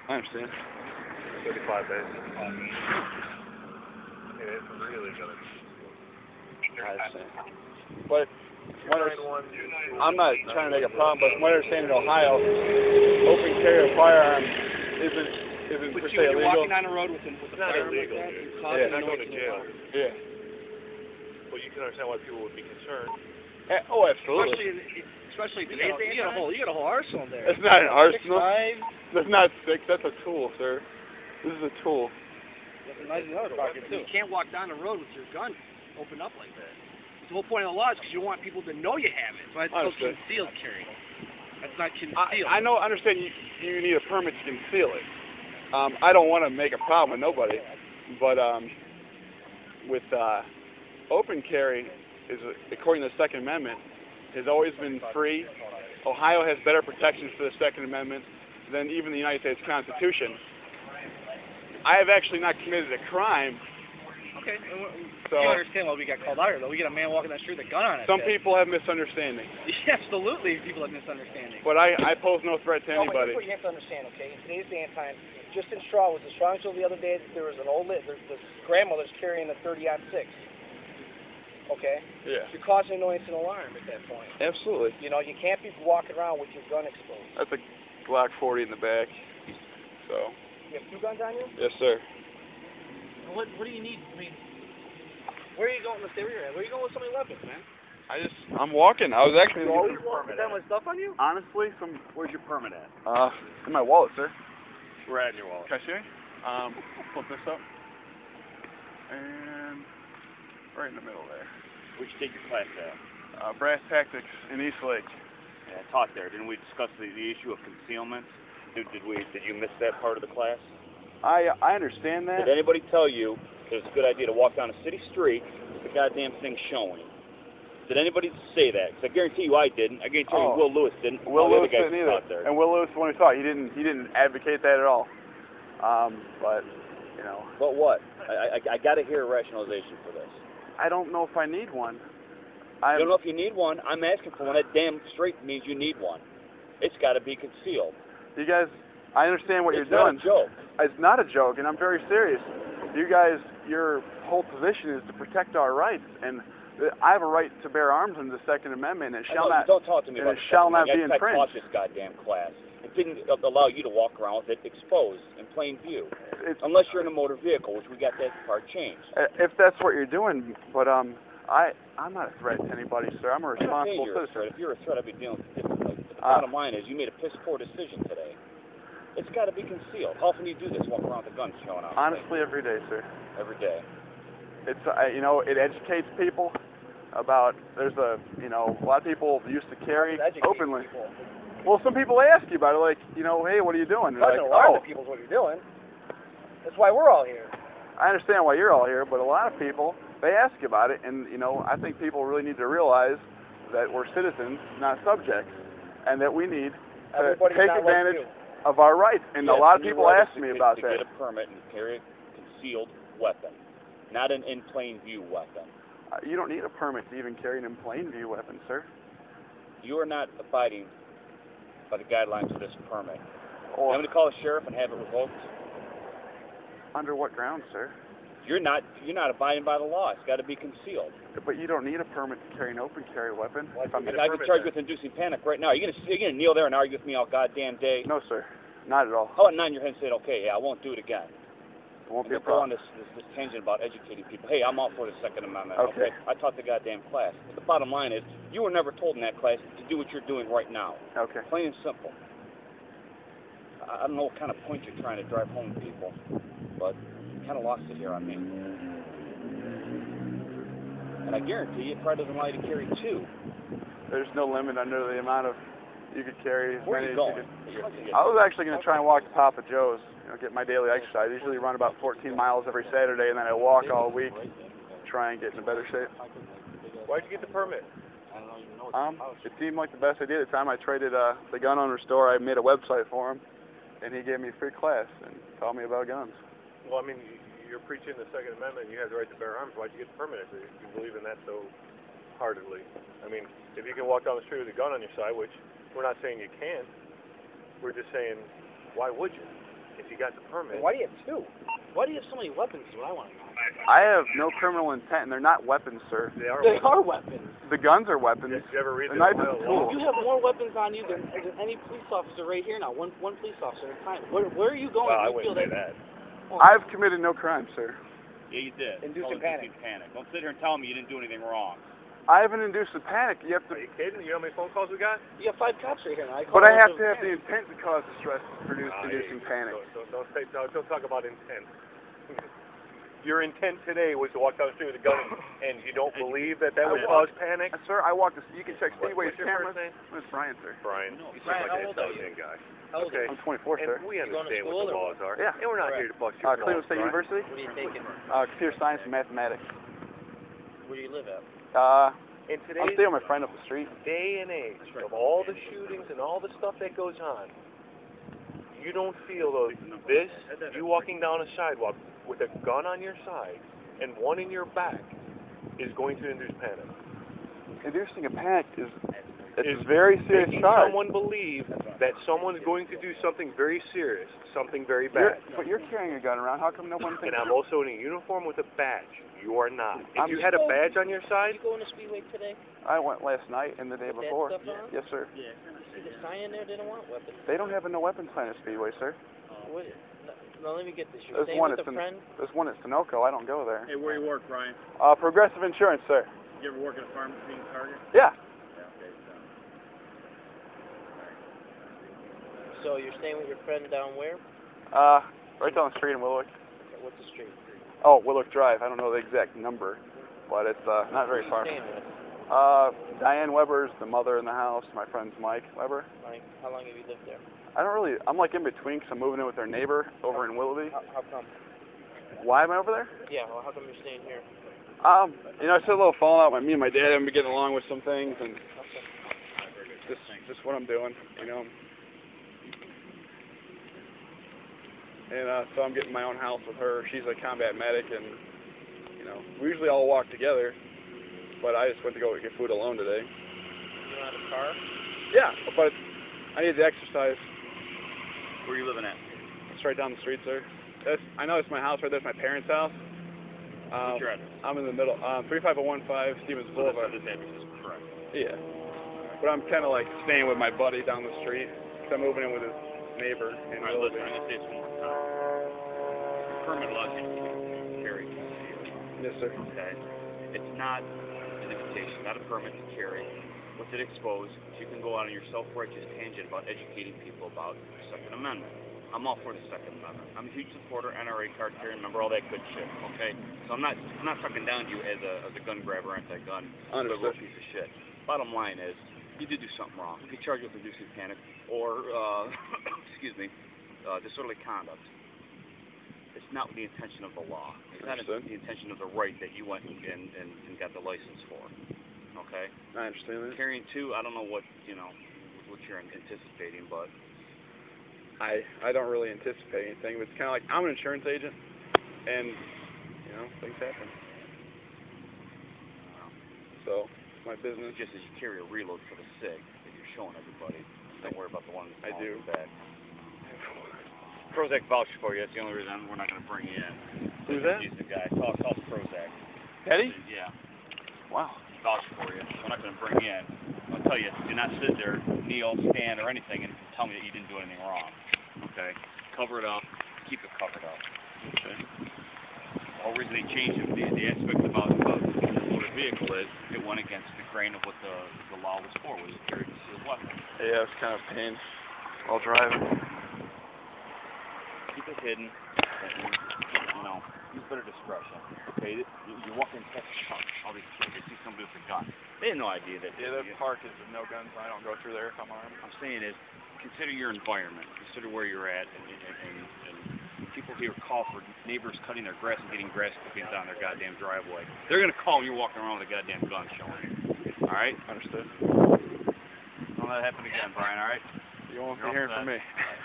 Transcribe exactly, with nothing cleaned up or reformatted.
I understand. thirty-five days. I mean, it's really going to I understand. But I'm not trying to make a problem, but from what I understand in Ohio, open carry of firearms isn't isn't per se When you're illegal. walking down the road with a, with a not firearm illegal, like that, dude. you're Yeah, causing you're not noise going to in the jail. car. Yeah. Well, you can understand why people would be concerned. Eh, oh, absolutely. Especially, in, especially You today's got, day. you got a whole, you got a whole arsenal there. That's not an arsenal. Six, That's not six. That's a tool, sir. This is a tool. That's a nice another pocket too. You can't walk down the road with your gun open up like that. The whole point of the law is because you don't want people to know you have it. But it's called Understood. concealed carry. That's not I, concealed. I know, understand you, you need a permit to conceal it. Um, I don't want to make a problem with nobody, but um, with uh, open carry, is according to the Second Amendment, has always been free. Ohio has better protections for the Second Amendment than even the United States Constitution. I have actually not committed a crime. Okay. So you understand why we got called out here, though. We get a man walking down the street with a gun on his some head. people have misunderstandings. Absolutely, people have misunderstandings. But I, I pose no threat to No, but anybody. here's what you have to understand, okay? In today's day and time, just in Straw, was the Strong show the other day that there was an old, li- the, the grandmother's carrying a thirty aught six. Okay? Yeah. You're causing annoyance and alarm at that point. Absolutely. You know, you can't be walking around with your gun exposed. That's a Glock forty in the back. So, You have two guns on you? yes, sir. What, what do you need? I mean, where are you going? Let's stay where you're at. Where are you going with so many weapons, man? I just, I'm walking. I was actually. You always walk with that much stuff on you? Honestly, some. Where's your permit at? Uh, in my wallet, sir. We're at your wallet. Can I see me? Um, flip this up. And right in the middle there. Where'd you take your class at? Uh, Brass Tactics in East Lake. Yeah, I taught there. Didn't we discuss the, the issue of concealment? Did, did we? Did you miss that part of the class? I I understand that. Did anybody tell you that it's a good idea to walk down a city street with the goddamn thing showing? Did anybody say that? Because I guarantee you I didn't. I guarantee Oh. you Will Lewis didn't. Will All the Lewis other guys didn't who either. taught there. And Will Lewis, when he saw it, he didn't he didn't advocate that at all. Um, but you know, But what? I, I, I got to hear a rationalization for this. I don't know if I need one. I I'm, don't know if you need one. I'm asking for one. That damn straight means you need one. It's got to be concealed. You guys, I understand what it's you're doing. It's not a joke. It's not a joke, and I'm very serious. You guys, your whole position is to protect our rights, and I have a right to bear arms under the Second Amendment, and it I shall know, not. Don't talk to me and about it the shall Second not be Amendment. I taught infringed. this goddamn class. It didn't allow you to walk around with it exposed in plain view, It's, unless you're in a motor vehicle, which we got that part changed. if that's what you're doing, but um, I I'm not a threat to anybody, sir. I'm a I'm not saying responsible you're a citizen. threat. If you're a threat, I'd be dealing with it differently. But the Uh, bottom line is, you made a piss poor decision today. It's got to be concealed. How often do you do this? Walk around with the guns showing out? Honestly, every day, sir. Every day. It's uh, you know, it educates people about. There's a you know, a lot of people used to carry Educate openly. people. Well, some people ask you about it, like, you know, hey, what are you doing? They're Causing like, alarm oh, to people is what you're doing. That's why we're all here. I understand why you're all here, but a lot of people, they ask you about it, and, you know, I think people really need to realize that we're citizens, not subjects, and that we need to Everybody's take not advantage like you. of our rights. And Yes, a lot of and your people right is ask to me get- about to that. get a permit and carry a concealed weapon, not an in plain view weapon. Uh, you don't need a permit to even carry an in plain view weapon, sir. You are not abiding by the guidelines of this permit. You Or want me to call the sheriff and have it revoked? under what grounds, sir? You're not. You're not abiding by the law. It's got to be concealed. But you don't need a permit to carry an open carry weapon. If I'm I, I can charge you with inducing panic right now. You're gonna, you're gonna kneel there and argue with me all goddamn day. No, sir. Not at all. How about nod your head and say, okay, yeah, I won't do it again. It won't And be a then go on problem. this, this, this tangent about educating people. Hey, I'm all for the Second Amendment. Okay. I taught the goddamn class. But the bottom line is, you were never told in that class to do what you're doing right now. Okay. Plain and simple. I, I don't know what kind of point you're trying to drive home to people, but you kind of lost it here on me. And I guarantee you, it probably doesn't allow you to carry two. There's no limit under the amount of you could carry. As Where are many you as going? could. You're- I was actually going to try and walk to Papa Joe's, you know, get my daily exercise. I usually run about fourteen miles every Saturday, and then I walk all week, try and get in a better shape. Why'd you get the permit? Um, it seemed like the best idea. At the time I traded uh, the gun owner store, I made a website for him, and he gave me a free class and taught me about guns. Well, I mean, you're preaching the Second Amendment. You have the right to bear arms. Why'd you get the permit if you believe in that so heartedly? I mean, if you can walk down the street with a gun on your side, which we're not saying you can't, we're just saying, why would you? if you got the permit. Why do you have two? Why do you have so many weapons? Is what I want to know. I have no criminal intent, and they're not weapons, sir. They are. They weapons. are weapons. The guns are weapons. Did you ever read The the knife is Ohio a law? tool. You have more weapons on you than, than any police officer right here now. One one police officer at a time. Where, where are you going? Well, I you wouldn't feel say that. Oh, I've committed no crime, sir. Yeah, you did. Inducing Called panic. panic. Don't sit here and tell me you didn't do anything wrong. I haven't induced a panic. You have to, Are you kidding? You know how many phone calls we got? You have five cops right here now. I call but I them have up to have the panic. intent to cause distress to produce Ah, inducing yeah, panic. Don't, don't, don't, say, don't, don't talk about intent. Your intent today was to walk down the street with a gun, and you don't believe that that I would walk- cause panic? Uh, sir, I walked. This, you can check What- Speedway's what's your cameras. first name? It's Brian, sir. Brian, No, you seem Brian, like how an old are you? intelligent guy. How old are Okay. you? I'm twenty-four, And sir. we You going to understand what school the or laws are. Yeah. And we're not Correct. here to bust Uh, your Cleveland laws, State Brian. University. What are you taking? Uh, computer science and mathematics. Where do you live at? Uh, In I'm today's staying with my friend up the street. day and age of all the shootings and all the stuff that goes on, you don't feel though this, you walking down a sidewalk with a gun on your side and one in your back is going to induce panic. Inducing a panic is it's Is a very serious Making charge. someone believe that someone's going to do something very serious, something very You're, bad. but you're carrying a gun around. How come no one And thinks? I'm also in a uniform with a badge. You are not. If I'm you had a so- badge on your Did side, you go into Speedway today? I went last night and the day With that before. stuff on? Yes, sir. You see the sign there? They don't want weapons. They don't have a no weapons sign at Speedway, sir. What? No, no, let me get this. You're There's staying one with at a Sun- friend? There's one at Sunoco. I don't go there. Hey, where you work, Brian? Uh, Progressive Insurance, sir. You ever work at a pharmacy in Target? Yeah. Yeah, okay, so. So you're staying with your friend down where? Uh, right down the street in Willock. What's the street? Oh, Willook Drive. I don't know the exact number, but it's uh, not very Who far. you staying with? Uh, Diane Weber's the mother in the house. My friend's Mike Weber. Like, how long have you lived there? I don't really. I'm like in between because I'm moving in with their neighbor over in Willoughby. How, how come? Why am I over there? Yeah, well, how come you're staying here? Um, you know, it's a little fallout. My, me and my dad haven't been getting along with some things, and just just what I'm doing, you know. And uh, so I'm getting my own house with her. She's a combat medic, and you know, we usually all walk together. But I just went to go get food alone today. You don't have a car? Yeah, but I need to exercise. Where are you living at? It's right down the street, sir. That's, I know it's my house right there. It's my parents' house. Um, What's your address? I'm in the middle. Um, three five zero one five Stevens So Boulevard. this address is correct. Yeah. But I'm kind of like staying with my buddy down the street. Cause I'm moving in with his neighbor in All right, Willoughby. listen, I'm going to say this one more time. Your permit allows you to carry concealed. Yes, sir. Okay? It's not an invitation, not a permit to carry. What's it exposed? You can go out on your self-righteous tangent about educating people about the Second Amendment. I'm all for the Second Amendment. I'm a huge supporter, N R A card carrier, remember all that good shit, okay? So I'm not I'm not talking down to you as a, as a gun grabber, anti-gun, liberal Understood. piece of shit. Bottom line is, you did do something wrong. You can charge you with inducing panic or, uh, excuse me, uh, disorderly conduct. It's not the intention of the law. It's not Understood. the intention of the right that you went and, and, and got the license for. Okay? I understand that. Carrying two, I don't know what, you know, what you're anticipating, but I I don't really anticipate anything. But it's kind of like I'm an insurance agent, and you know things happen. So it's my business. just as you carry a reload for the SIG that you're showing everybody, don't worry about the one I that's do. on the back. Prozac vouched for you. That's the only reason we're not going to bring you in. Who's that? He's the guy. Call, call Prozac. Eddie? Yeah. Wow. He vouched for you. We're not going to bring you in. I'll tell you, do not sit there, kneel, stand, or anything, and tell me that you didn't do anything wrong. Okay? Cover it up. Keep it covered up. Okay. The whole reason they changed it, the, the aspect about, about the motor vehicle is it went against the grain of what the, the law was for, was to carry concealed weapon. Yeah, it's kind of a pain while driving. Keep it hidden, and, you know, use better discretion. Okay, you, you're walking past the truck, all these kids, they see somebody with a gun. They have no idea that. Yeah, that the you- park is with no guns. I don't go through there if I'm armed. I'm saying is, consider your environment, consider where you're at, and, and, and, and people here call for neighbors cutting their grass and getting grass clippings on their goddamn driveway. They're gonna call when you're walking around with a goddamn gun showing you. All right? Understood. Don't let that happen again, Brian. All right? You won't You're be hearing all from set. me.